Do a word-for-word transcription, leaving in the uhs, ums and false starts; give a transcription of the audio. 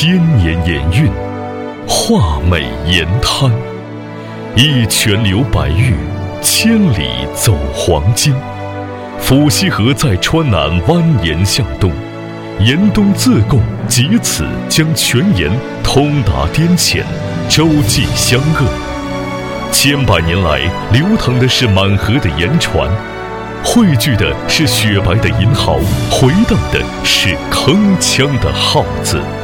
千年盐韵，画美盐滩。一泉流白玉，千里走黄金。抚溪河在川南蜿蜒向东，盐东自贡即此将全盐通达滇黔，洲际相遏。千百年来，流淌的是满河的盐船，汇聚的是雪白的银毫，回荡的是铿锵的号子。